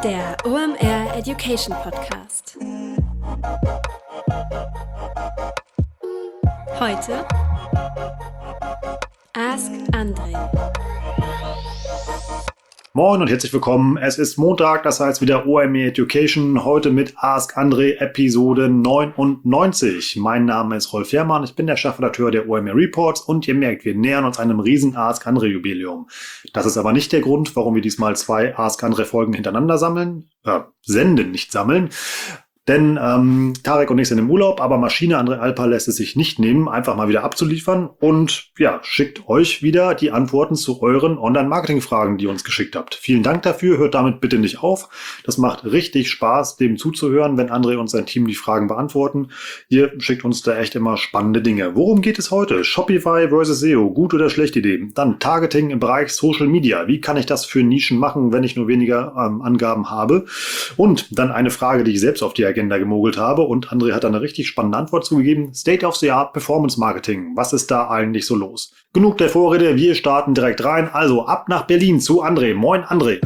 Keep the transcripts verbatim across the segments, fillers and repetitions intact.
Der O M R Education Podcast. Heute Ask André. Moin und herzlich willkommen. Es ist Montag, das heißt wieder O M R Education, heute mit Ask André Episode neunundneunzig. Mein Name ist Rolf Herrmann, ich bin der Chefredakteur der O M R Reports und ihr merkt, wir nähern uns einem riesen Ask André Jubiläum. Das ist aber nicht der Grund, warum wir diesmal zwei Ask André Folgen hintereinander sammeln, äh, senden, nicht sammeln. Denn ähm, Tarek und ich sind im Urlaub, aber Maschine André Alper lässt es sich nicht nehmen, einfach mal wieder abzuliefern und ja, schickt euch wieder die Antworten zu euren Online-Marketing-Fragen, die ihr uns geschickt habt. Vielen Dank dafür, hört damit bitte nicht auf. Das macht richtig Spaß, dem zuzuhören, wenn André und sein Team die Fragen beantworten. Ihr schickt uns da echt immer spannende Dinge. Worum geht es heute? Shopify versus S E O, gut oder schlechte Idee? Dann Targeting im Bereich Social Media. Wie kann ich das für Nischen machen, wenn ich nur weniger ähm, Angaben habe? Und dann eine Frage, die ich selbst auf die Agenda gemogelt habe und André hat da eine richtig spannende Antwort zugegeben. State of the Art Performance Marketing. Was ist da eigentlich so los? Genug der Vorrede, wir starten direkt rein. Also ab nach Berlin zu André. Moin André.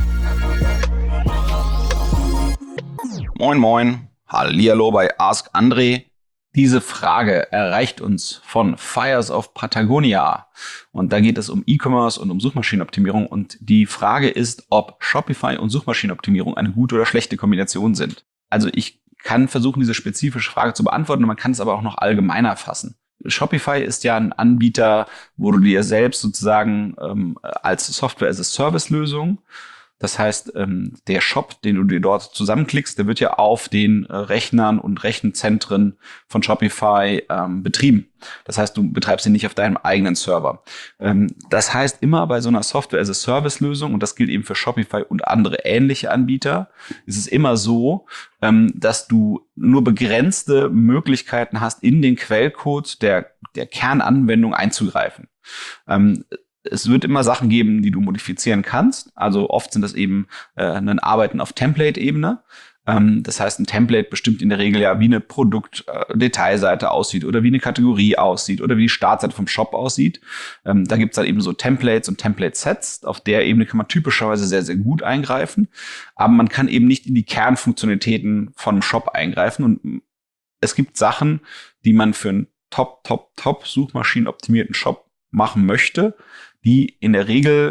Moin moin. Hallihallo bei Ask André. Diese Frage erreicht uns von Fires of Patagonia und da geht es um E-Commerce und um Suchmaschinenoptimierung und die Frage ist, ob Shopify und Suchmaschinenoptimierung eine gute oder schlechte Kombination sind. Also ich kann versuchen, diese spezifische Frage zu beantworten, man kann es aber auch noch allgemeiner fassen. Shopify ist ja ein Anbieter, wo du dir selbst sozusagen ähm, als Software-as-a-Service-Lösung, das heißt, ähm, der Shop, den du dir dort zusammenklickst, der wird ja auf den äh, Rechnern und Rechenzentren von Shopify ähm, betrieben. Das heißt, du betreibst ihn nicht auf deinem eigenen Server. Ähm, das heißt, immer bei so einer Software-as-a-Service-Lösung, und das gilt eben für Shopify und andere ähnliche Anbieter, ist es immer so, ähm, dass du nur begrenzte Möglichkeiten hast, in den Quellcode der, der Kernanwendung einzugreifen. Ähm, Es wird immer Sachen geben, die du modifizieren kannst. Also oft sind das eben äh, ein Arbeiten auf Template-Ebene. Ähm, das heißt, ein Template bestimmt in der Regel ja, wie eine Produkt-Detailseite äh, aussieht oder wie eine Kategorie aussieht oder wie die Startseite vom Shop aussieht. Ähm, da gibt's dann eben so Templates und Template-Sets. Auf der Ebene kann man typischerweise sehr, sehr gut eingreifen. Aber man kann eben nicht in die Kernfunktionalitäten von einem Shop eingreifen. Und es gibt Sachen, die man für einen top, top, top suchmaschinenoptimierten Shop machen möchte, die in der Regel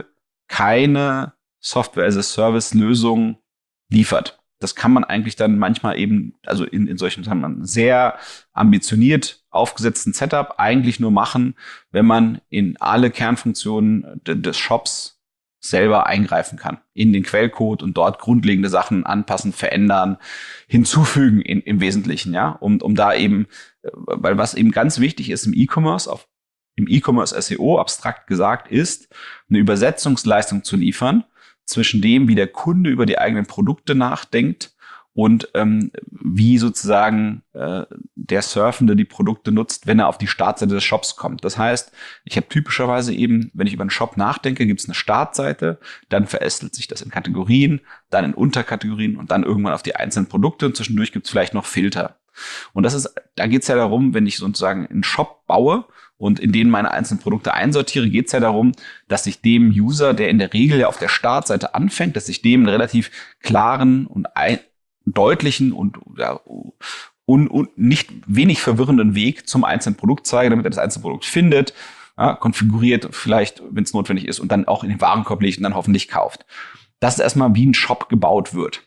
keine Software-as-a-Service-Lösung liefert. Das kann man eigentlich dann manchmal eben, also in, in solchen sagen wir, sehr ambitioniert aufgesetzten Setup eigentlich nur machen, wenn man in alle Kernfunktionen de, des Shops selber eingreifen kann. In den Quellcode und dort grundlegende Sachen anpassen, verändern, hinzufügen in, im Wesentlichen, ja, um, um da eben, weil was eben ganz wichtig ist im E-Commerce, auf im E-Commerce S E O abstrakt gesagt ist, eine Übersetzungsleistung zu liefern zwischen dem, wie der Kunde über die eigenen Produkte nachdenkt und ähm, wie sozusagen äh, der Surfende die Produkte nutzt, wenn er auf die Startseite des Shops kommt. Das heißt, ich habe typischerweise eben, wenn ich über einen Shop nachdenke, gibt es eine Startseite, dann verästelt sich das in Kategorien, dann in Unterkategorien und dann irgendwann auf die einzelnen Produkte und zwischendurch gibt es vielleicht noch Filter. Und das ist, da geht es ja darum, wenn ich sozusagen einen Shop baue und in denen meine einzelnen Produkte einsortiere, geht es ja darum, dass ich dem User, der in der Regel ja auf der Startseite anfängt, dass ich dem einen relativ klaren und ein, deutlichen und, ja, und, und nicht wenig verwirrenden Weg zum einzelnen Produkt zeige, damit er das einzelne Produkt findet, ja, konfiguriert, vielleicht, wenn es notwendig ist, und dann auch in den Warenkorb legt und dann hoffentlich kauft. Das ist erstmal, wie ein Shop gebaut wird.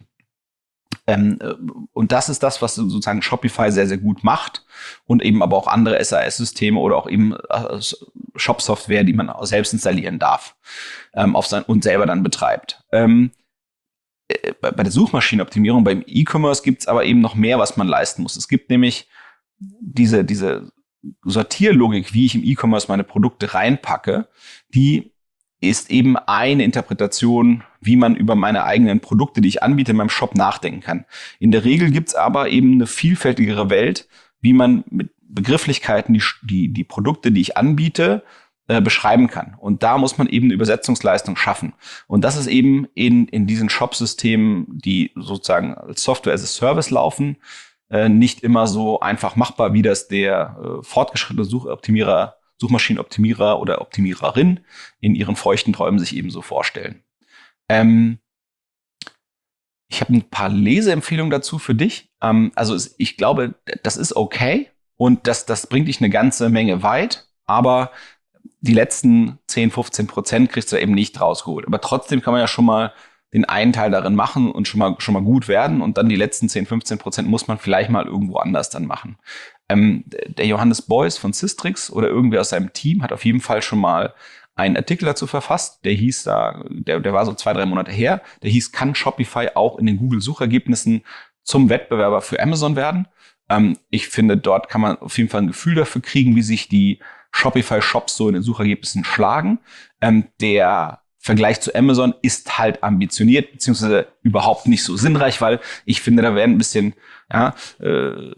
Ähm, und das ist das, was sozusagen Shopify sehr, sehr gut macht und eben aber auch andere S A S-Systeme oder auch eben äh, Shop-Software, die man auch selbst installieren darf ähm, auf sein, und selber dann betreibt. Ähm, äh, bei, bei der Suchmaschinenoptimierung, beim E-Commerce gibt es aber eben noch mehr, was man leisten muss. Es gibt nämlich diese, diese Sortierlogik, wie ich im E-Commerce meine Produkte reinpacke, die ist eben eine Interpretation, wie man über meine eigenen Produkte, die ich anbiete, in meinem Shop nachdenken kann. In der Regel gibt's aber eben eine vielfältigere Welt, wie man mit Begrifflichkeiten die, die, die Produkte, die ich anbiete, äh, beschreiben kann. Und da muss man eben eine Übersetzungsleistung schaffen. Und das ist eben in, in diesen Shop-Systemen, die sozusagen als Software as a Service laufen, äh, nicht immer so einfach machbar, wie das der äh, fortgeschrittene Suchoptimierer Suchmaschinenoptimierer oder Optimiererin in ihren feuchten Träumen sich ebenso vorstellen. Ähm, Ich habe ein paar Leseempfehlungen dazu für dich. Ähm, also es, ich glaube, das ist okay und das, das bringt dich eine ganze Menge weit, aber die letzten zehn, fünfzehn Prozent kriegst du eben nicht rausgeholt. Aber trotzdem kann man ja schon mal den einen Teil darin machen und schon mal, schon mal gut werden und dann die letzten zehn, fünfzehn Prozent muss man vielleicht mal irgendwo anders dann machen. Ähm, der Johannes Beuys von Systrix oder irgendwer aus seinem Team hat auf jeden Fall schon mal einen Artikel dazu verfasst, der hieß da, der, der war so zwei, drei Monate her, der hieß, kann Shopify auch in den Google-Suchergebnissen zum Wettbewerber für Amazon werden? Ähm, ich finde, dort kann man auf jeden Fall ein Gefühl dafür kriegen, wie sich die Shopify-Shops so in den Suchergebnissen schlagen. Ähm, der Vergleich zu Amazon ist halt ambitioniert, beziehungsweise überhaupt nicht so sinnreich, weil ich finde, da werden ein bisschen ja, äh,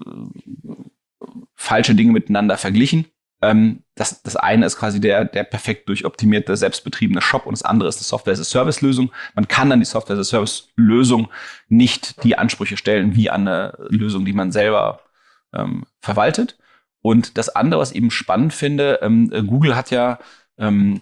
falsche Dinge miteinander verglichen. Ähm, das, das eine ist quasi der, der perfekt durchoptimierte, selbstbetriebene Shop und das andere ist eine Software-as-a-Service-Lösung. Man kann an die Software-as-a-Service-Lösung nicht die Ansprüche stellen wie an eine Lösung, die man selber ähm, verwaltet. Und das andere, was ich eben spannend finde, ähm, Google hat ja ähm,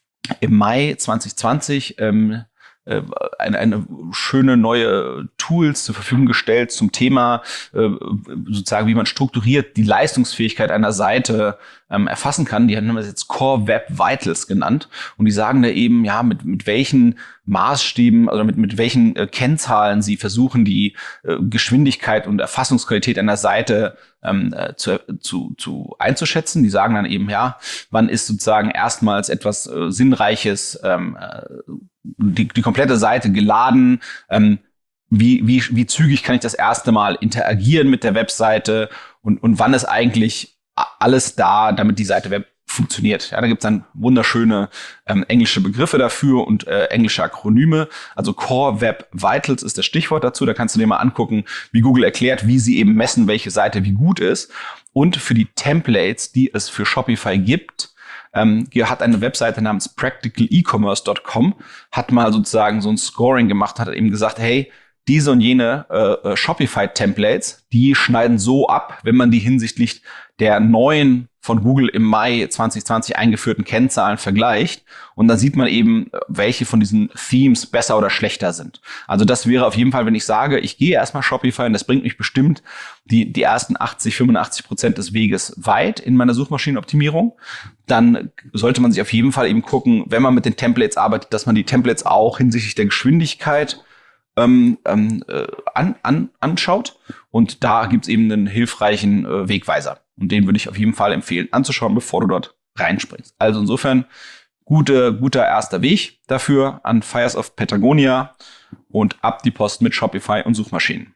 im Mai zwanzig zwanzig ähm, äh, eine, eine schöne neue Tools zur Verfügung gestellt zum Thema äh, sozusagen, wie man strukturiert die Leistungsfähigkeit einer Seite ähm, erfassen kann. Die haben das jetzt Core Web Vitals genannt und die sagen da eben, ja, mit mit welchen Maßstäben oder mit mit welchen äh, Kennzahlen sie versuchen, die äh, Geschwindigkeit und Erfassungsqualität einer Seite ähm, äh, zu, zu, zu einzuschätzen. Die sagen dann eben, ja, wann ist sozusagen erstmals etwas äh, Sinnreiches, ähm, äh, die, die komplette Seite geladen, ähm, wie, wie, wie zügig kann ich das erste Mal interagieren mit der Webseite und, und wann ist eigentlich alles da, damit die Seite Web funktioniert. Ja, da gibt's dann wunderschöne ähm, englische Begriffe dafür und äh, englische Akronyme. Also Core Web Vitals ist das Stichwort dazu. Da kannst du dir mal angucken, wie Google erklärt, wie sie eben messen, welche Seite wie gut ist. Und für die Templates, die es für Shopify gibt, ähm, hat eine Webseite namens practical e commerce dot com, hat mal sozusagen so ein Scoring gemacht, hat eben gesagt, hey, diese und jene äh, Shopify-Templates, die schneiden so ab, wenn man die hinsichtlich der neuen von Google im Mai zwanzig zwanzig eingeführten Kennzahlen vergleicht. Und dann sieht man eben, welche von diesen Themes besser oder schlechter sind. Also das wäre auf jeden Fall, wenn ich sage, ich gehe erstmal Shopify und das bringt mich bestimmt die, die ersten achtzig, fünfundachtzig Prozent des Weges weit in meiner Suchmaschinenoptimierung. Dann sollte man sich auf jeden Fall eben gucken, wenn man mit den Templates arbeitet, dass man die Templates auch hinsichtlich der Geschwindigkeit ähm, ähm, äh, an, an, anschaut. Und da gibt's eben einen hilfreichen äh, Wegweiser. Und den würde ich auf jeden Fall empfehlen anzuschauen, bevor du dort reinspringst. Also insofern gute, guter erster Weg dafür an Fires of Patagonia und ab die Post mit Shopify und Suchmaschinen.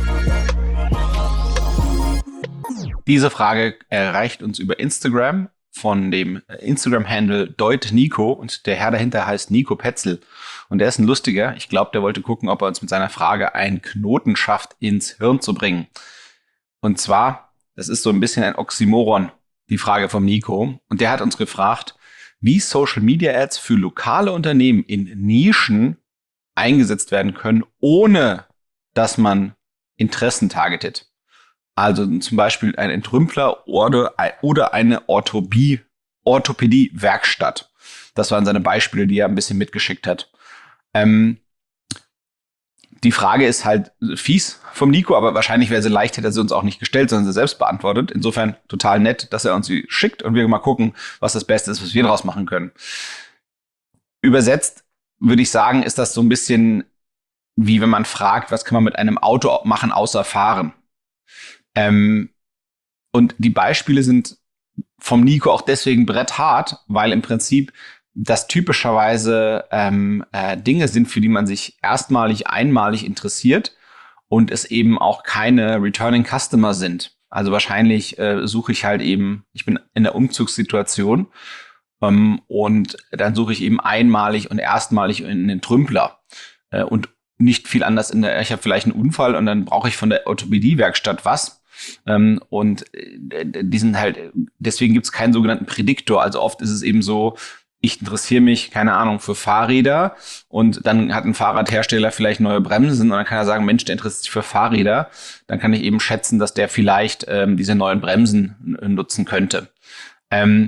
Diese Frage erreicht uns über Instagram von dem Instagram-Handle deutnico und der Herr dahinter heißt Nico Petzel. Und der ist ein lustiger. Ich glaube, der wollte gucken, ob er uns mit seiner Frage einen Knoten schafft, ins Hirn zu bringen. Und zwar, das ist so ein bisschen ein Oxymoron, die Frage vom Nico. Und der hat uns gefragt, wie Social Media Ads für lokale Unternehmen in Nischen eingesetzt werden können, ohne dass man Interessen targetet. Also zum Beispiel ein Entrümpler oder, oder eine Orthopädie, Orthopädie-Werkstatt. Das waren seine Beispiele, die er ein bisschen mitgeschickt hat. Ähm, Die Frage ist halt fies vom Nico, aber wahrscheinlich wäre sie leicht, hätte er sie uns auch nicht gestellt, sondern sie selbst beantwortet. Insofern total nett, dass er uns sie schickt und wir mal gucken, was das Beste ist, was wir daraus machen können. Übersetzt würde ich sagen, ist das so ein bisschen wie wenn man fragt, was kann man mit einem Auto machen, außer fahren. Ähm, und die Beispiele sind vom Nico auch deswegen bretthart, weil im Prinzip das typischerweise ähm, äh, Dinge sind, für die man sich erstmalig, einmalig interessiert und es eben auch keine Returning Customer sind. Also wahrscheinlich äh, suche ich halt eben, ich bin in der Umzugssituation ähm, und dann suche ich eben einmalig und erstmalig in den Trümpler äh, und nicht viel anders in der, ich habe vielleicht einen Unfall und dann brauche ich von der Orthopädie-Werkstatt was. Ähm, und äh, die sind halt, deswegen gibt es keinen sogenannten Prädiktor. Also oft ist es eben so, ich interessiere mich, keine Ahnung, für Fahrräder und dann hat ein Fahrradhersteller vielleicht neue Bremsen und dann kann er sagen, Mensch, der interessiert sich für Fahrräder. Dann kann ich eben schätzen, dass der vielleicht ähm, diese neuen Bremsen n- nutzen könnte. Ähm,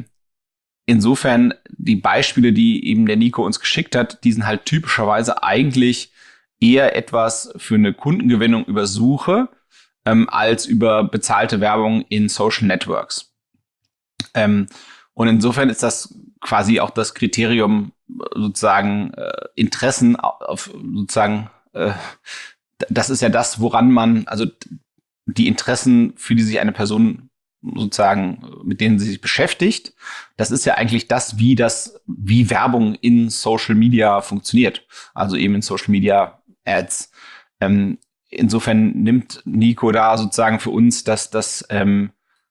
insofern, die Beispiele, die eben der Nico uns geschickt hat, die sind halt typischerweise eigentlich eher etwas für eine Kundengewinnung über Suche ähm, als über bezahlte Werbung in Social Networks. Ähm, und insofern ist das quasi auch das Kriterium sozusagen äh, Interessen auf sozusagen äh, das ist ja das, woran man, also die Interessen, für die sich eine Person sozusagen, mit denen sie sich beschäftigt, das ist ja eigentlich das, wie das, wie Werbung in Social Media funktioniert. Also eben in Social Media Ads. Ähm, insofern nimmt Nico da sozusagen für uns das, das, ähm,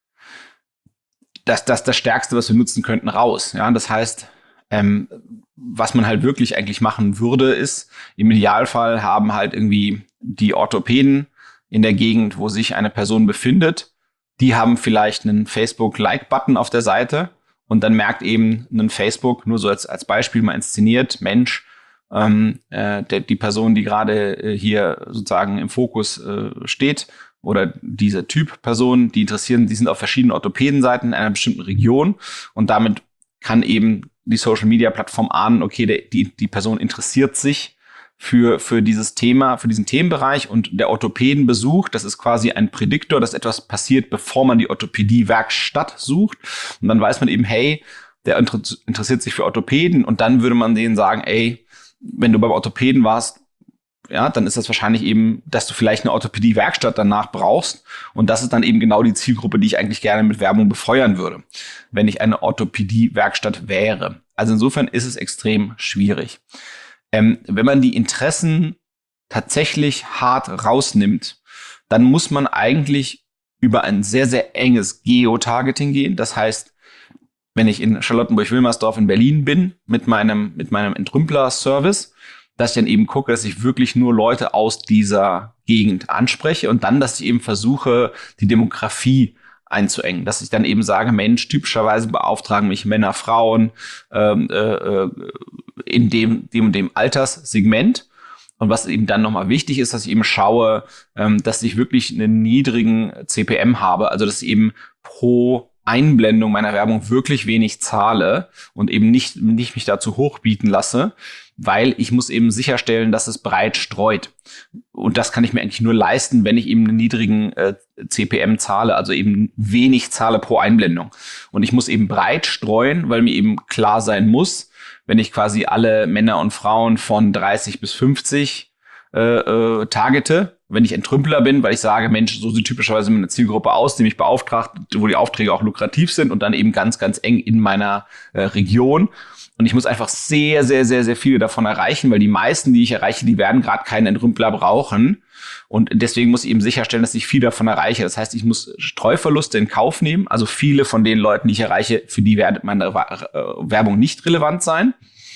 das, das, das Stärkste, was wir nutzen könnten, raus. Ja, das heißt, ähm, was man halt wirklich eigentlich machen würde, ist, im Idealfall haben halt irgendwie die Orthopäden in der Gegend, wo sich eine Person befindet, die haben vielleicht einen Facebook-Like-Button auf der Seite und dann merkt eben ein Facebook, nur so als, als Beispiel mal inszeniert, Mensch, ähm, äh, der, die Person, die gerade äh, hier sozusagen im Fokus äh, steht, oder diese Typ Person, die interessieren, die sind auf verschiedenen Orthopädenseiten in einer bestimmten Region und damit kann eben die Social-Media-Plattform ahnen, okay, der, die, die Person interessiert sich für, für dieses Thema, für diesen Themenbereich und der Orthopädenbesuch, das ist quasi ein Prädiktor, dass etwas passiert, bevor man die Orthopädie-Werkstatt sucht. Und dann weiß man eben, hey, der inter- interessiert sich für Orthopäden und dann würde man denen sagen, ey, wenn du beim Orthopäden warst, ja, dann ist das wahrscheinlich eben, dass du vielleicht eine Orthopädie-Werkstatt danach brauchst. Und das ist dann eben genau die Zielgruppe, die ich eigentlich gerne mit Werbung befeuern würde, wenn ich eine Orthopädie-Werkstatt wäre. Also insofern ist es extrem schwierig. Ähm, wenn man die Interessen tatsächlich hart rausnimmt, dann muss man eigentlich über ein sehr, sehr enges Geotargeting gehen. Das heißt, wenn ich in Charlottenburg-Wilmersdorf in Berlin bin mit meinem, mit meinem Entrümpler-Service, dass ich dann eben gucke, dass ich wirklich nur Leute aus dieser Gegend anspreche und dann, dass ich eben versuche, die Demografie einzuengen. Dass ich dann eben sage, Mensch, typischerweise beauftragen mich Männer, Frauen ähm, äh, in dem, dem und dem Alterssegment. Und was eben dann nochmal wichtig ist, dass ich eben schaue, ähm, dass ich wirklich einen niedrigen C P M habe, also dass ich eben pro Einblendung meiner Werbung wirklich wenig zahle und eben nicht, nicht mich dazu hochbieten lasse, weil ich muss eben sicherstellen, dass es breit streut. Und das kann ich mir eigentlich nur leisten, wenn ich eben einen niedrigen äh, C P M zahle, also eben wenig zahle pro Einblendung. Und ich muss eben breit streuen, weil mir eben klar sein muss, wenn ich quasi alle Männer und Frauen von dreißig bis fünfzig äh, äh, targete, wenn ich Entrümpler bin, weil ich sage, Mensch, so sieht typischerweise eine Zielgruppe aus, die mich beauftragt, wo die Aufträge auch lukrativ sind und dann eben ganz, ganz eng in meiner äh, Region. Und ich muss einfach sehr, sehr, sehr, sehr viele davon erreichen, weil die meisten, die ich erreiche, die werden gerade keinen Entrümpler brauchen. Und deswegen muss ich eben sicherstellen, dass ich viel davon erreiche. Das heißt, ich muss Streuverluste in Kauf nehmen. Also viele von den Leuten, die ich erreiche, für die wird meine Werbung nicht relevant sein.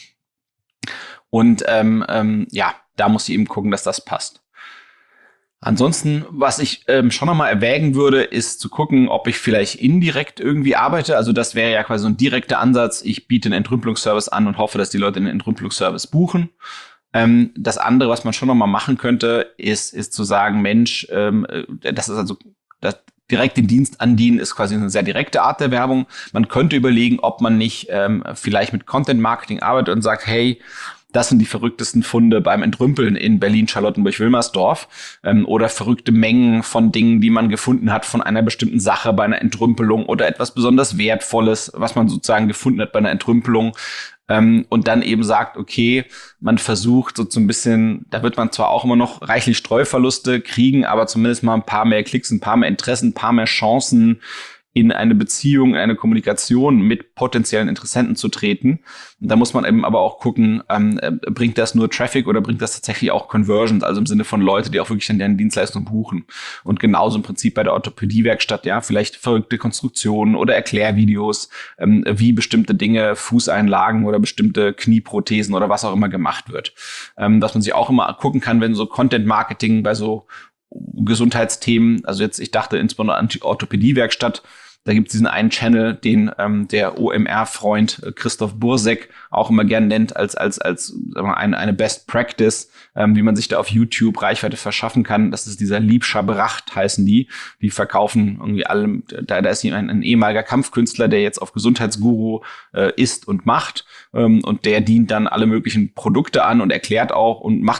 Und ähm, ähm, ja, da muss ich eben gucken, dass das passt. Ansonsten, was ich ähm, schon nochmal erwägen würde, ist zu gucken, ob ich vielleicht indirekt irgendwie arbeite. Also das wäre ja quasi so ein direkter Ansatz. Ich biete einen Entrümpelungsservice an und hoffe, dass die Leute einen Entrümpelungsservice buchen. Ähm, das andere, was man schon nochmal machen könnte, ist, ist zu sagen, Mensch, ähm, das ist also das direkt den Dienst andienen, ist quasi eine sehr direkte Art der Werbung. Man könnte überlegen, ob man nicht ähm, vielleicht mit Content Marketing arbeitet und sagt, hey, das sind die verrücktesten Funde beim Entrümpeln in Berlin, Charlottenburg-Wilmersdorf ähm, oder verrückte Mengen von Dingen, die man gefunden hat von einer bestimmten Sache bei einer Entrümpelung oder etwas besonders Wertvolles, was man sozusagen gefunden hat bei einer Entrümpelung ähm, und dann eben sagt, okay, man versucht so ein bisschen, da wird man zwar auch immer noch reichlich Streuverluste kriegen, aber zumindest mal ein paar mehr Klicks, ein paar mehr Interessen, ein paar mehr Chancen, in eine Beziehung, in eine Kommunikation mit potenziellen Interessenten zu treten. Und da muss man eben aber auch gucken, ähm, bringt das nur Traffic oder bringt das tatsächlich auch Conversions, also im Sinne von Leute, die auch wirklich dann deren Dienstleistung buchen. Und genauso im Prinzip bei der Orthopädie-Werkstatt, ja, vielleicht verrückte Konstruktionen oder Erklärvideos, ähm, wie bestimmte Dinge, Fußeinlagen oder bestimmte Knieprothesen oder was auch immer gemacht wird. Ähm, dass man sich auch immer gucken kann, wenn so Content-Marketing bei so Gesundheitsthemen, also jetzt, ich dachte insbesondere an die Orthopädie-Werkstatt, da gibt es diesen einen Channel, den ähm, der O M R-Freund äh, Christoph Bursek auch immer gern nennt als als als sagen wir mal, eine, eine Best Practice, ähm, wie man sich da auf YouTube Reichweite verschaffen kann. Das ist dieser Liebscher Bracht, heißen die. Die verkaufen irgendwie alle, da, da ist ein, ein ehemaliger Kampfkünstler, der jetzt auf Gesundheitsguru äh, ist und macht. Ähm, und der dient dann alle möglichen Produkte an und erklärt auch und macht auch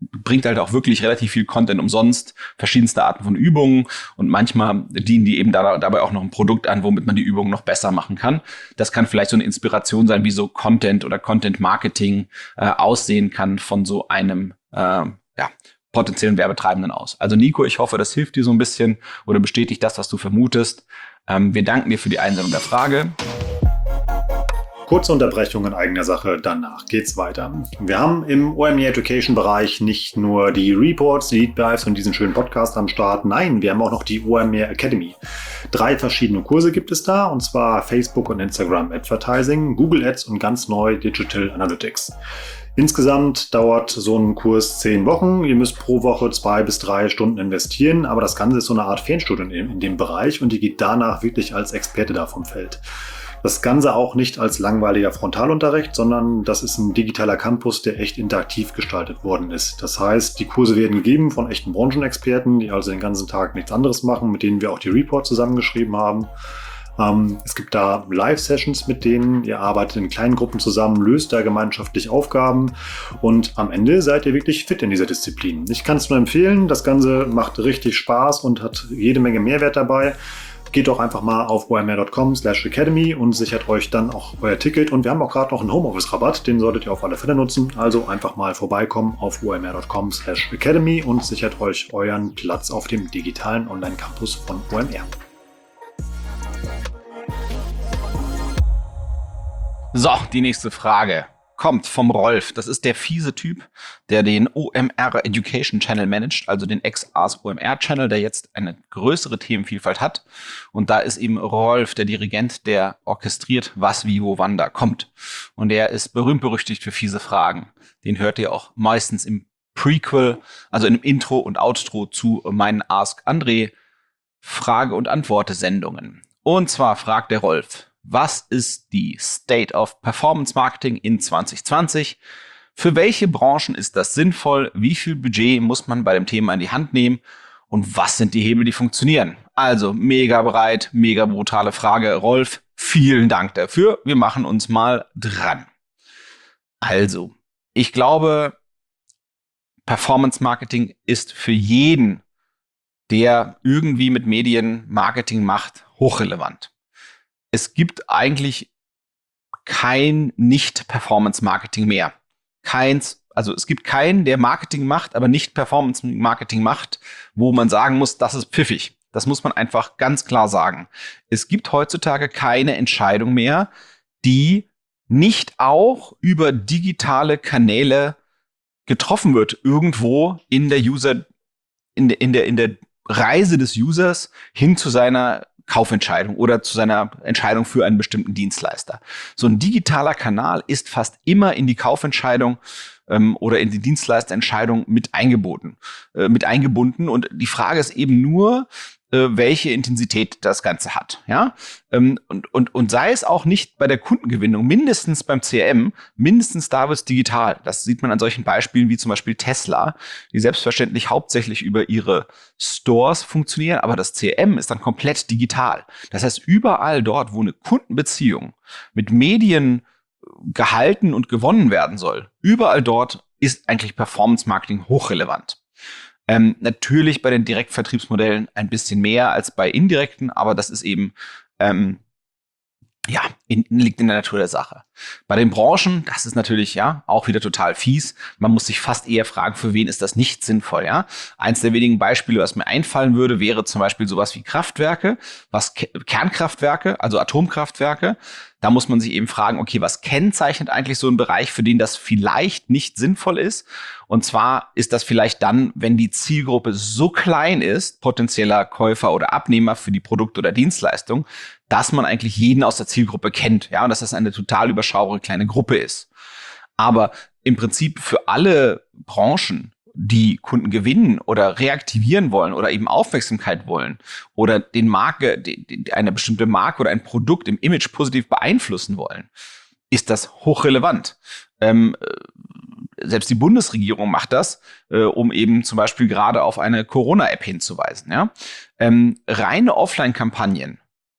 bringt halt auch wirklich relativ viel Content umsonst, verschiedenste Arten von Übungen und manchmal dienen die eben da, dabei auch noch ein Produkt an, womit man die Übungen noch besser machen kann. Das kann vielleicht so eine Inspiration sein, wie so Content oder Content Marketing äh, aussehen kann von so einem äh, ja, potenziellen Werbetreibenden aus. Also Nico, ich hoffe, das hilft dir so ein bisschen oder bestätigt das, was du vermutest. Ähm, wir danken dir für die Einsendung der Frage. Kurze Unterbrechung in eigener Sache, danach geht's weiter. Wir haben im O M E Education Bereich nicht nur die Reports, die Deep Dives und diesen schönen Podcast am Start. Nein, wir haben auch noch die O M E Academy. Drei verschiedene Kurse gibt es da, und zwar Facebook und Instagram Advertising, Google Ads und ganz neu Digital Analytics. Insgesamt dauert so ein Kurs zehn Wochen. Ihr müsst pro Woche zwei bis drei Stunden investieren, aber das Ganze ist so eine Art Fernstudium in, in dem Bereich und ihr geht danach wirklich als Experte da vom Feld. Das Ganze auch nicht als langweiliger Frontalunterricht, sondern das ist ein digitaler Campus, der echt interaktiv gestaltet worden ist. Das heißt, die Kurse werden gegeben von echten Branchenexperten, die also den ganzen Tag nichts anderes machen, mit denen wir auch die Reports zusammengeschrieben haben. Ähm, es gibt da Live-Sessions mit denen, ihr arbeitet in kleinen Gruppen zusammen, löst da gemeinschaftlich Aufgaben und am Ende seid ihr wirklich fit in dieser Disziplin. Ich kann es nur empfehlen, das Ganze macht richtig Spaß und hat jede Menge Mehrwert dabei. Geht doch einfach mal auf o m r punkt com slash academy und sichert euch dann auch euer Ticket. Und wir haben auch gerade noch einen Homeoffice-Rabatt, den solltet ihr auf alle Fälle nutzen. Also einfach mal vorbeikommen auf o m r punkt com slash academy und sichert euch euren Platz auf dem digitalen Online-Campus von O M R. So, die nächste Frage kommt vom Rolf. Das ist der fiese Typ, der den O M R Education Channel managt, also den Ex-Ask O M R Channel, der jetzt eine größere Themenvielfalt hat. Und da ist eben Rolf, der Dirigent, der orchestriert, was, wie, wo, wann da kommt. Und der ist berühmt-berüchtigt für fiese Fragen. Den hört ihr auch meistens im Prequel, also im Intro und Outro zu meinen Ask André Frage- und Antwort-Sendungen. Und zwar fragt der Rolf: Was ist die State of Performance Marketing in zwanzig zwanzig? Für welche Branchen ist das sinnvoll? Wie viel Budget muss man bei dem Thema in die Hand nehmen? Und was sind die Hebel, die funktionieren? Also mega breit, mega brutale Frage. Rolf, vielen Dank dafür. Wir machen uns mal dran. Also, ich glaube, Performance Marketing ist für jeden, der irgendwie mit Medien Marketing macht, hochrelevant. Es gibt eigentlich kein Nicht-Performance-Marketing mehr. Keins, also es gibt keinen, der Marketing macht, aber nicht Performance-Marketing macht, wo man sagen muss, das ist pfiffig. Das muss man einfach ganz klar sagen. Es gibt heutzutage keine Entscheidung mehr, die nicht auch über digitale Kanäle getroffen wird, irgendwo in der User, in der, in der, in der Reise des Users hin zu seiner Kaufentscheidung oder zu seiner Entscheidung für einen bestimmten Dienstleister. So ein digitaler Kanal ist fast immer in die Kaufentscheidung ähm, oder in die Dienstleisterentscheidung mit eingebunden, äh, mit eingebunden. Und die Frage ist eben nur, äh, welche Intensität das Ganze hat. Ja? Ähm, und, und, und sei es auch nicht bei der Kundengewinnung, mindestens beim C R M, mindestens da wird es digital. Das sieht man an solchen Beispielen wie zum Beispiel Tesla, die selbstverständlich hauptsächlich über ihre Stores funktionieren, aber das C R M ist dann komplett digital. Das heißt, überall dort, wo eine Kundenbeziehung mit Medien gehalten und gewonnen werden soll, überall dort ist eigentlich Performance Marketing hochrelevant. Ähm, natürlich bei den Direktvertriebsmodellen ein bisschen mehr als bei indirekten, aber das ist eben, ähm, ja, in, liegt in der Natur der Sache. Bei den Branchen, das ist natürlich, ja, auch wieder total fies. Man muss sich fast eher fragen, für wen ist das nicht sinnvoll, ja? Eins der wenigen Beispiele, was mir einfallen würde, wäre zum Beispiel sowas wie Kraftwerke, was Ke- Kernkraftwerke, also Atomkraftwerke. Da muss man sich eben fragen, okay, was kennzeichnet eigentlich so einen Bereich, für den das vielleicht nicht sinnvoll ist? Und zwar ist das vielleicht dann, wenn die Zielgruppe so klein ist, potenzieller Käufer oder Abnehmer für die Produkte oder Dienstleistung, dass man eigentlich jeden aus der Zielgruppe kennt, ja, und dass das eine total überschaubare kleine Gruppe ist. Aber im Prinzip für alle Branchen, die Kunden gewinnen oder reaktivieren wollen oder eben Aufmerksamkeit wollen oder den Marke, die, die, eine bestimmte Marke oder ein Produkt im Image positiv beeinflussen wollen, ist das hochrelevant. Ähm, selbst die Bundesregierung macht das, äh, um eben zum Beispiel gerade auf eine Corona-App hinzuweisen. Ja? Ähm, reine Offline-Kampagnen,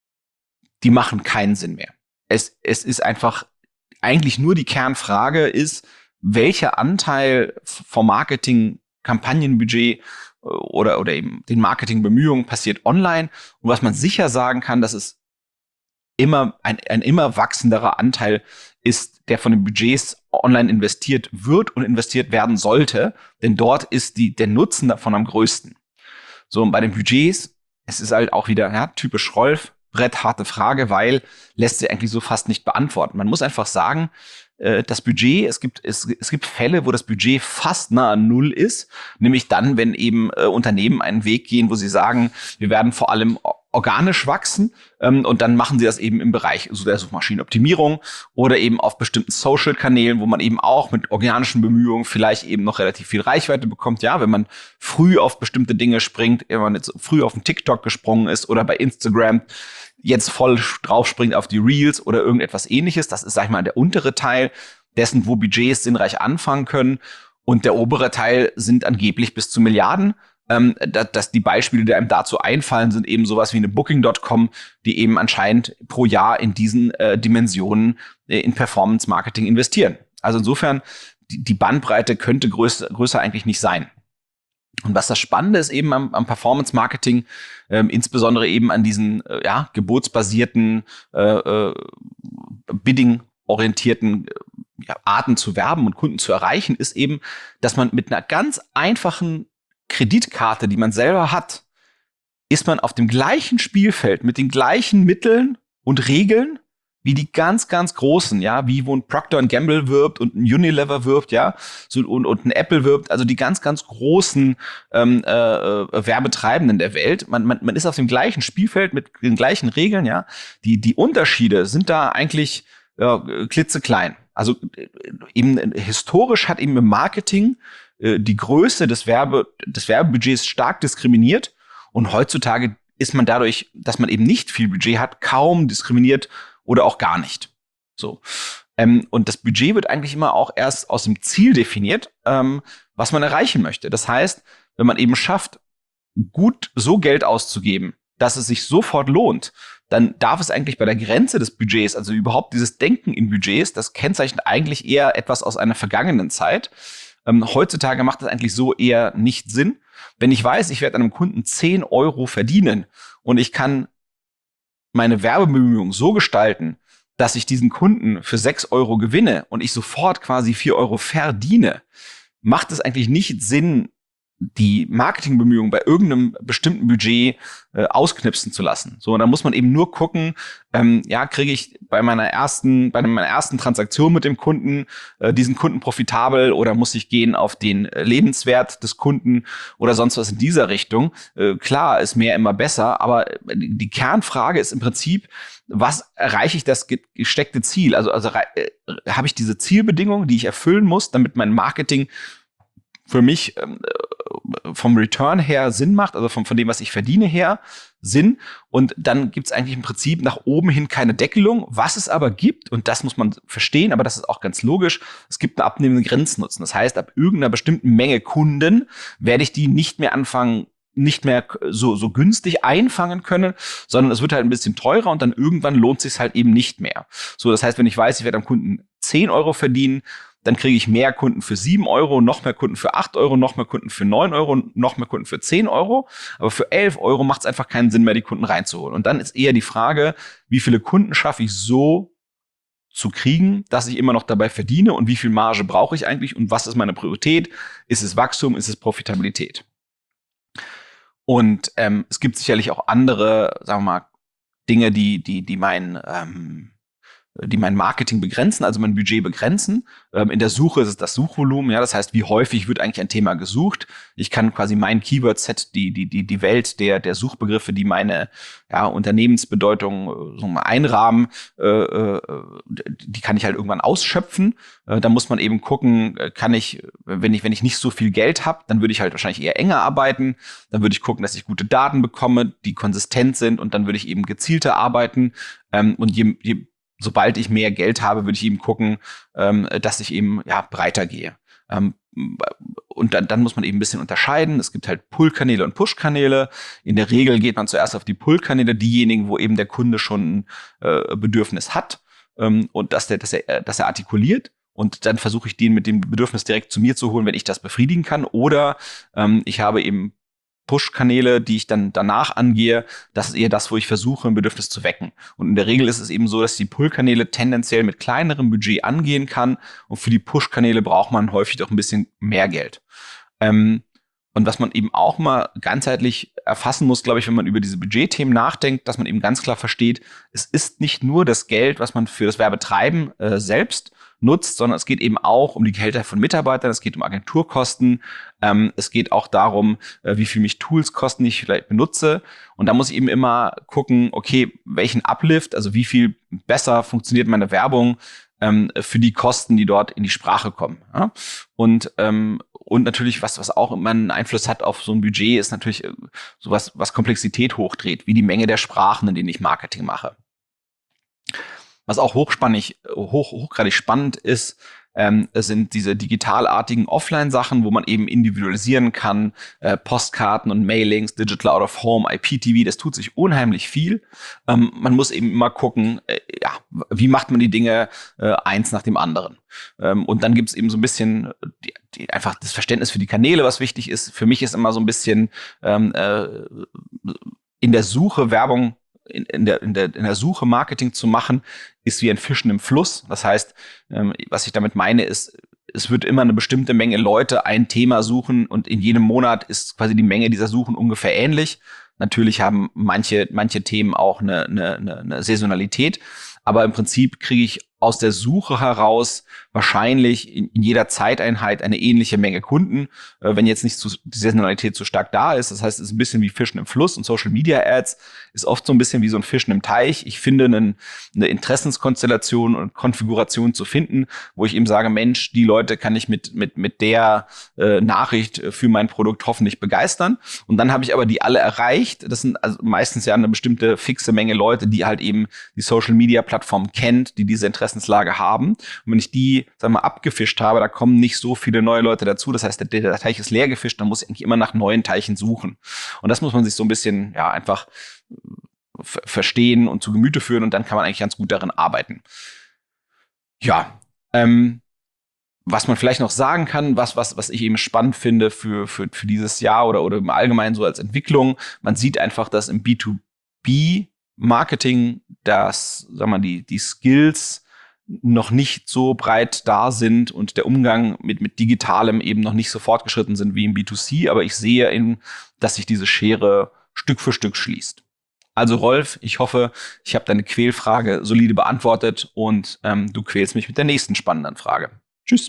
die machen keinen Sinn mehr. Es, es ist einfach eigentlich nur die Kernfrage ist, welcher Anteil vom Marketing Kampagnenbudget oder, oder eben den Marketingbemühungen passiert online. Und was man sicher sagen kann, dass es immer ein, ein immer wachsenderer Anteil ist, der von den Budgets online investiert wird und investiert werden sollte. Denn dort ist die, der Nutzen davon am größten. So, und bei den Budgets, es ist halt auch wieder ja, typisch Rolf, brettharte Frage, weil lässt sich eigentlich so fast nicht beantworten. Man muss einfach sagen, das Budget, es gibt, es, es gibt Fälle, wo das Budget fast nah an Null ist, nämlich dann, wenn eben äh, Unternehmen einen Weg gehen, wo sie sagen, wir werden vor allem organisch wachsen ähm, und dann machen sie das eben im Bereich so der Suchmaschinenoptimierung oder eben auf bestimmten Social-Kanälen, wo man eben auch mit organischen Bemühungen vielleicht eben noch relativ viel Reichweite bekommt. Ja, wenn man früh auf bestimmte Dinge springt, wenn man jetzt früh auf den TikTok gesprungen ist oder bei Instagram jetzt voll drauf springt auf die Reels oder irgendetwas Ähnliches. Das ist, sag ich mal, der untere Teil dessen, wo Budgets sinnreich anfangen können. Und der obere Teil sind angeblich bis zu Milliarden. Ähm, dass, dass die Beispiele, die einem dazu einfallen, sind eben sowas wie eine Booking Punkt com, die eben anscheinend pro Jahr in diesen äh, Dimensionen äh, in Performance-Marketing investieren. Also insofern, die, die Bandbreite könnte größer, größer eigentlich nicht sein. Und was das Spannende ist eben am, am Performance-Marketing, ähm, insbesondere eben an diesen äh, ja, gebotsbasierten, äh, äh, Bidding-orientierten äh, ja, Arten zu werben und Kunden zu erreichen, ist eben, dass man mit einer ganz einfachen Kreditkarte, die man selber hat, ist man auf dem gleichen Spielfeld mit den gleichen Mitteln und Regeln wie die ganz, ganz Großen, ja, wie wo ein Procter and Gamble wirbt und ein Unilever wirbt, ja, so, und, und ein Apple wirbt, also die ganz, ganz großen ähm, äh, Werbetreibenden der Welt. Man, man, man ist auf dem gleichen Spielfeld mit den gleichen Regeln, ja. Die, die Unterschiede sind da eigentlich ja, klitzeklein. Also eben historisch hat eben im Marketing äh, die Größe des Werbe, des Werbebudgets stark diskriminiert und heutzutage ist man dadurch, dass man eben nicht viel Budget hat, kaum diskriminiert oder auch gar nicht. So. Ähm, und das Budget wird eigentlich immer auch erst aus dem Ziel definiert, ähm, was man erreichen möchte. Das heißt, wenn man eben schafft, gut so Geld auszugeben, dass es sich sofort lohnt, dann darf es eigentlich bei der Grenze des Budgets, also überhaupt dieses Denken in Budgets, das kennzeichnet eigentlich eher etwas aus einer vergangenen Zeit. Ähm, heutzutage macht das eigentlich so eher nicht Sinn. Wenn ich weiß, ich werde einem Kunden zehn Euro verdienen und ich kann meine Werbebemühungen so gestalten, dass ich diesen Kunden für sechs Euro gewinne und ich sofort quasi vier Euro verdiene, macht es eigentlich nicht Sinn, die Marketingbemühungen bei irgendeinem bestimmten Budget äh, ausknipsen zu lassen. So, und dann muss man eben nur gucken, ähm, ja, kriege ich bei meiner ersten, bei meiner ersten Transaktion mit dem Kunden äh, diesen Kunden profitabel oder muss ich gehen auf den äh, Lebenswert des Kunden oder sonst was in dieser Richtung. Äh, klar, ist mehr immer besser, aber die Kernfrage ist im Prinzip, was erreiche ich das gesteckte Ziel? Also, also äh, habe ich diese Zielbedingungen, die ich erfüllen muss, damit mein Marketing für mich ähm, vom Return her Sinn macht, also von, von dem, was ich verdiene her, Sinn. Und dann gibt es eigentlich im Prinzip nach oben hin keine Deckelung. Was es aber gibt, und das muss man verstehen, aber das ist auch ganz logisch, es gibt einen abnehmenden Grenznutzen. Das heißt, ab irgendeiner bestimmten Menge Kunden werde ich die nicht mehr anfangen, nicht mehr so, so günstig einfangen können, sondern es wird halt ein bisschen teurer und dann irgendwann lohnt es sich halt eben nicht mehr. So, das heißt, wenn ich weiß, ich werde am Kunden zehn Euro verdienen, dann kriege ich mehr Kunden für sieben Euro, noch mehr Kunden für acht Euro, noch mehr Kunden für neun Euro, noch mehr Kunden für zehn Euro. Aber für elf Euro macht es einfach keinen Sinn mehr, die Kunden reinzuholen. Und dann ist eher die Frage, wie viele Kunden schaffe ich so zu kriegen, dass ich immer noch dabei verdiene und wie viel Marge brauche ich eigentlich und was ist meine Priorität? Ist es Wachstum, ist es Profitabilität? Und ähm, es gibt sicherlich auch andere, sagen wir mal, Dinge, die, die, die mein ähm, die mein Marketing begrenzen, also mein Budget begrenzen. Ähm, in der Suche ist es das Suchvolumen, ja, das heißt, wie häufig wird eigentlich ein Thema gesucht. Ich kann quasi mein Keyword-Set, die, die, die, die Welt der, der Suchbegriffe, die meine, ja, Unternehmensbedeutung so mal einrahmen, äh, äh, die kann ich halt irgendwann ausschöpfen. Äh, da muss man eben gucken, kann ich, wenn ich, wenn ich nicht so viel Geld habe, dann würde ich halt wahrscheinlich eher enger arbeiten. Dann würde ich gucken, dass ich gute Daten bekomme, die konsistent sind und dann würde ich eben gezielter arbeiten. Ähm, und je, je sobald ich mehr Geld habe, würde ich eben gucken, ähm, dass ich eben ja breiter gehe. Ähm, und dann, dann muss man eben ein bisschen unterscheiden. Es gibt halt Pull-Kanäle und Push-Kanäle. In der Regel geht man zuerst auf die Pull-Kanäle, diejenigen, wo eben der Kunde schon ein äh, Bedürfnis hat ähm, und dass der, dass er, dass er artikuliert. und dann versuche ich den mit dem Bedürfnis direkt zu mir zu holen, wenn ich das befriedigen kann. Oder ähm, ich habe eben Push-Kanäle, die ich dann danach angehe. Das ist eher das, wo ich versuche, ein Bedürfnis zu wecken. Und in der Regel ist es eben so, dass die Pull-Kanäle tendenziell mit kleinerem Budget angehen kann. Und für die Push-Kanäle braucht man häufig doch ein bisschen mehr Geld. Ähm, und was man eben auch mal ganzheitlich erfassen muss, glaube ich, wenn man über diese Budgetthemen nachdenkt, dass man eben ganz klar versteht, es ist nicht nur das Geld, was man für das Werbetreiben äh, selbst nutzt, sondern es geht eben auch um die Gehälter von Mitarbeitern, es geht um Agenturkosten, ähm, es geht auch darum, äh, wie viel mich Tools kosten, die ich vielleicht benutze. Und da muss ich eben immer gucken, okay, welchen Uplift, also wie viel besser funktioniert meine Werbung ähm, für die Kosten, die dort in die Sprache kommen. Ja? Und ähm, und natürlich, was was auch immer einen Einfluss hat auf so ein Budget, ist natürlich sowas, was Komplexität hochdreht, wie die Menge der Sprachen, in denen ich Marketing mache. Was auch hochspannig, hoch, hochgradig spannend ist, ähm, sind diese digitalartigen Offline-Sachen, wo man eben individualisieren kann, äh, Postkarten und Mailings, Digital Out of Home, I P T V, das tut sich unheimlich viel. Ähm, man muss eben immer gucken, äh, ja, wie macht man die Dinge äh, eins nach dem anderen. Ähm, und dann gibt's eben so ein bisschen die, die, einfach das Verständnis für die Kanäle, was wichtig ist. Für mich ist immer so ein bisschen ähm, äh, in der Suche Werbung In, in, der, in, der, in der Suche Marketing zu machen, ist wie ein Fischen im Fluss. Das heißt, ähm, was ich damit meine, ist, es wird immer eine bestimmte Menge Leute ein Thema suchen und in jedem Monat ist quasi die Menge dieser Suchen ungefähr ähnlich. Natürlich haben manche, manche Themen auch eine, eine, eine Saisonalität, aber im Prinzip kriege ich aus der Suche heraus wahrscheinlich in, in jeder Zeiteinheit eine ähnliche Menge Kunden, äh, wenn jetzt nicht zu, die Saisonalität zu stark da ist. Das heißt, es ist ein bisschen wie Fischen im Fluss und Social Media Ads ist oft so ein bisschen wie so ein Fischen im Teich. Ich finde einen, eine Interessenskonstellation und Konfiguration zu finden, wo ich eben sage, Mensch, die Leute kann ich mit mit mit der äh, Nachricht für mein Produkt hoffentlich begeistern. Und dann habe ich aber die alle erreicht. Das sind also meistens ja eine bestimmte fixe Menge Leute, die halt eben die Social Media Plattform kennt, die diese Interessenslage haben. Und wenn ich die, sagen wir mal, abgefischt habe, da kommen nicht so viele neue Leute dazu. Das heißt, der, der Teich ist leer gefischt, dann muss ich eigentlich immer nach neuen Teichen suchen. Und das muss man sich so ein bisschen, ja, einfach f- verstehen und zu Gemüte führen und dann kann man eigentlich ganz gut darin arbeiten. Ja, ähm, was man vielleicht noch sagen kann, was, was, was ich eben spannend finde für, für, für dieses Jahr oder, oder im Allgemeinen so als Entwicklung, man sieht einfach, dass im B zwei B Marketing, dass, sagen wir mal, die, die Skills noch nicht so breit da sind und der Umgang mit, mit Digitalem eben noch nicht so fortgeschritten sind wie im B zwei C, aber ich sehe eben, dass sich diese Schere Stück für Stück schließt. Also Rolf, ich hoffe, ich habe deine Quälfrage solide beantwortet und ähm, du quälst mich mit der nächsten spannenden Frage. Tschüss.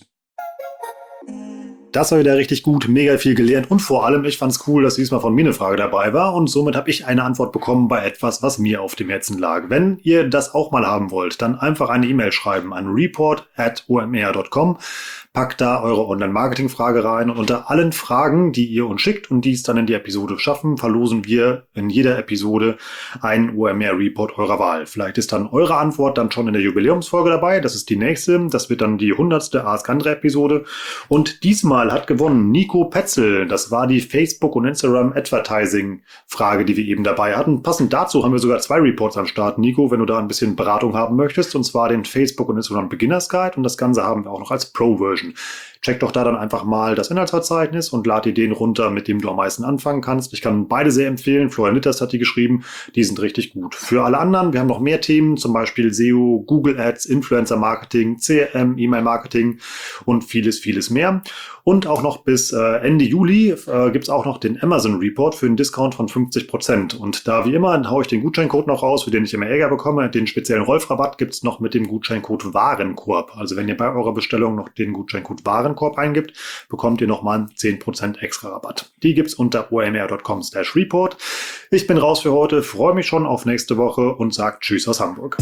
Das war wieder richtig gut, mega viel gelernt und vor allem, ich fand's cool, dass diesmal von mir eine Frage dabei war und somit habe ich eine Antwort bekommen bei etwas, was mir auf dem Herzen lag. Wenn ihr das auch mal haben wollt, dann einfach eine E-Mail schreiben an report at o m r dot com. Packt da eure Online-Marketing-Frage rein und unter allen Fragen, die ihr uns schickt und die es dann in die Episode schaffen, verlosen wir in jeder Episode einen O M R-Report eurer Wahl. Vielleicht ist dann eure Antwort dann schon in der Jubiläumsfolge dabei. Das ist die nächste. Das wird dann die hundertste Ask Andre-Episode. Und diesmal hat gewonnen Nico Petzel. Das war die Facebook- und Instagram-Advertising-Frage, die wir eben dabei hatten. Passend dazu haben wir sogar zwei Reports am Start, Nico, wenn du da ein bisschen Beratung haben möchtest. Und zwar den Facebook- und Instagram Beginners Guide. Und das Ganze haben wir auch noch als Pro-Version. Check doch da dann einfach mal das Inhaltsverzeichnis und lad dir den runter, mit dem du am meisten anfangen kannst. Ich kann beide sehr empfehlen. Florian Litters hat die geschrieben. Die sind richtig gut. Für alle anderen, wir haben noch mehr Themen, zum Beispiel S E O, Google Ads, Influencer Marketing, C R M, E-Mail Marketing und vieles, vieles mehr. Und auch noch bis äh, Ende Juli äh, gibt's auch noch den Amazon Report für einen Discount von fünfzig Prozent. Und da wie immer haue ich den Gutscheincode noch raus, für den ich immer Ärger bekomme. Den speziellen Rolf-Rabatt gibt's noch mit dem Gutscheincode Warenkorb. Also wenn ihr bei eurer Bestellung noch den Gutscheincode Warenkorb eingibt, bekommt ihr nochmal zehn Prozent extra Rabatt. Die gibt's unter o m r dot com slash report. Ich bin raus für heute, freue mich schon auf nächste Woche und sage Tschüss aus Hamburg.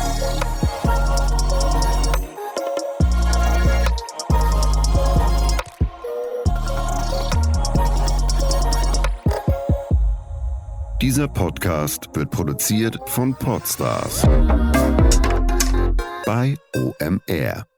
Dieser Podcast wird produziert von Podstars bei O M R.